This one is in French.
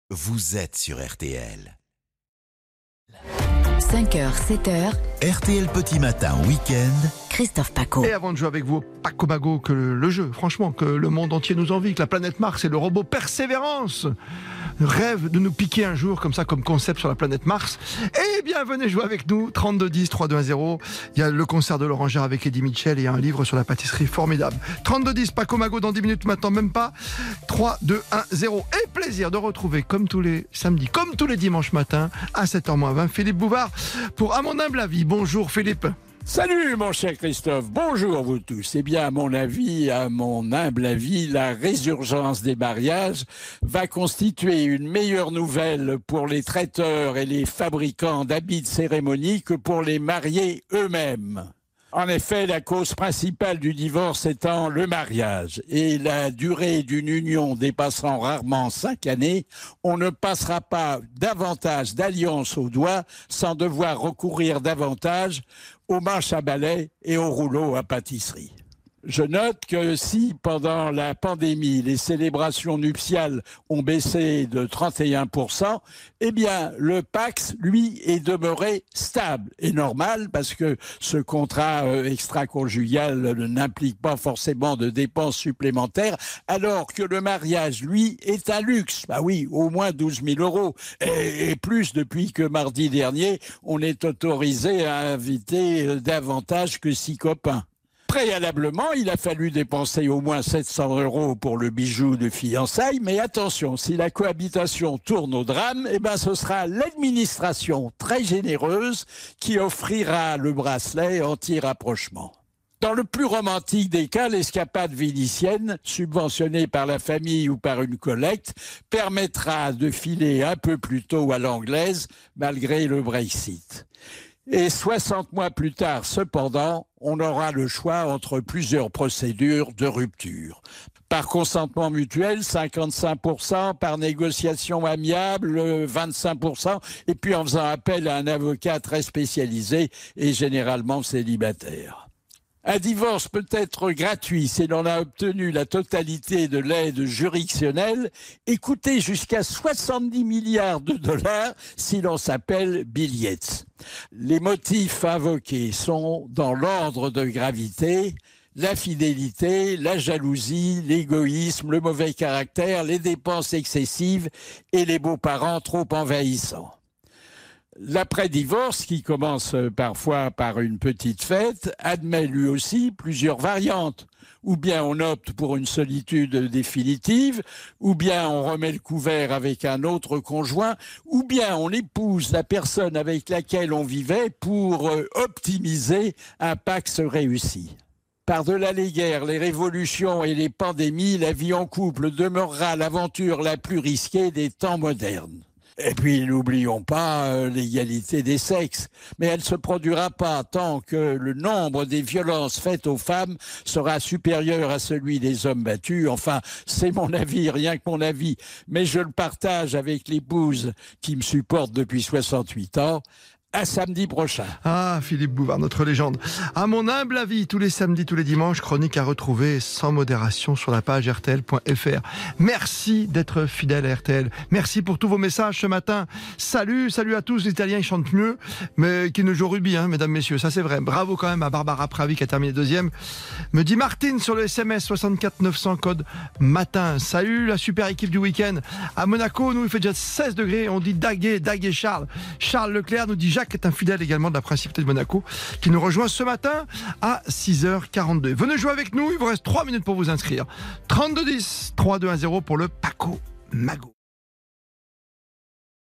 vous êtes sur RTL. 5h, 7h, RTL Petit Matin Week-end. Christophe Paco. Et avant de jouer avec vous, Paco Mago, que le jeu, franchement, que le monde entier nous envie, que la planète Mars et le robot Persévérance rêvent de nous piquer un jour, comme ça, comme concept sur la planète Mars. Eh bien, venez jouer avec nous, 3210 3210. Il y a le concert de Laurent Gérard avec Eddie Mitchell et un livre sur la pâtisserie formidable. 3210, Paco Mago dans 10 minutes maintenant, même pas. 3, 2, 1, 0. Et plaisir de retrouver, comme tous les samedis, comme tous les dimanches matins, à 7h20, Philippe Bouvard, pour À mon humble avis. Bonjour Philippe. Salut mon cher Christophe, bonjour vous tous. Eh bien, à mon humble avis, la résurgence des mariages va constituer une meilleure nouvelle pour les traiteurs et les fabricants d'habits de cérémonie que pour les mariés eux-mêmes. En effet, la cause principale du divorce étant le mariage et la durée d'une union dépassant rarement 5 années, on ne passera pas davantage d'alliances au doigt sans devoir recourir davantage aux manches à balai et aux rouleaux à pâtisserie. Je note que si, pendant la pandémie, les célébrations nuptiales ont baissé de 31%, eh bien, le Pacs, lui, est demeuré stable et normal parce que ce contrat extra-conjugal n'implique pas forcément de dépenses supplémentaires, alors que le mariage, lui, est un luxe. Bah oui, au moins 12 000 euros et plus depuis que mardi dernier, on est autorisé à inviter davantage que 6 copains. Préalablement, il a fallu dépenser au moins 700 € pour le bijou de fiançailles, mais attention, si la cohabitation tourne au drame, eh ben, ce sera l'administration très généreuse qui offrira le bracelet anti-rapprochement. Dans le plus romantique des cas, l'escapade vénitienne, subventionnée par la famille ou par une collecte, permettra de filer un peu plus tôt à l'anglaise, malgré le Brexit. Et 60 mois plus tard, cependant, on aura le choix entre plusieurs procédures de rupture. Par consentement mutuel, 55%, par négociation amiable, 25%, et puis en faisant appel à un avocat très spécialisé et généralement célibataire. Un divorce peut être gratuit si l'on a obtenu la totalité de l'aide juridictionnelle et coûter jusqu'à 70 milliards de dollars si l'on s'appelle Bill Yates. Les motifs invoqués sont dans l'ordre de gravité: l'infidélité, la jalousie, l'égoïsme, le mauvais caractère, les dépenses excessives et les beaux-parents trop envahissants. L'après-divorce, qui commence parfois par une petite fête, admet lui aussi plusieurs variantes. Ou bien on opte pour une solitude définitive, ou bien on remet le couvert avec un autre conjoint, ou bien on épouse la personne avec laquelle on vivait pour optimiser un Pacs réussi. Par-delà les guerres, les révolutions et les pandémies, la vie en couple demeurera l'aventure la plus risquée des temps modernes. Et puis, n'oublions pas l'égalité des sexes. Mais elle ne se produira pas tant que le nombre des violences faites aux femmes sera supérieur à celui des hommes battus. Enfin, c'est mon avis, rien que mon avis. Mais je le partage avec l'épouse qui me supporte depuis 68 ans. À samedi prochain. Ah, Philippe Bouvard, notre légende. À mon humble avis, tous les samedis, tous les dimanches, chronique à retrouver sans modération sur la page rtl.fr. Merci d'être fidèle à RTL. Merci pour tous vos messages ce matin. Salut à tous. Les Italiens, ils chantent mieux, mais qui ne jouent au rugby, hein, mesdames, messieurs. Ça, c'est vrai. Bravo quand même à Barbara Pravi qui a terminé deuxième. Me dit Martine sur le SMS 64 900 code matin. Salut la super équipe du week-end. À Monaco, nous, il fait déjà 16 degrés. On dit Daguet Charles. Charles Leclerc nous dit Jacques est un fidèle également de la Principauté de Monaco qui nous rejoint ce matin à 6h42. Venez jouer avec nous, il vous reste 3 minutes pour vous inscrire. 3210 3210 pour le Paco Mago.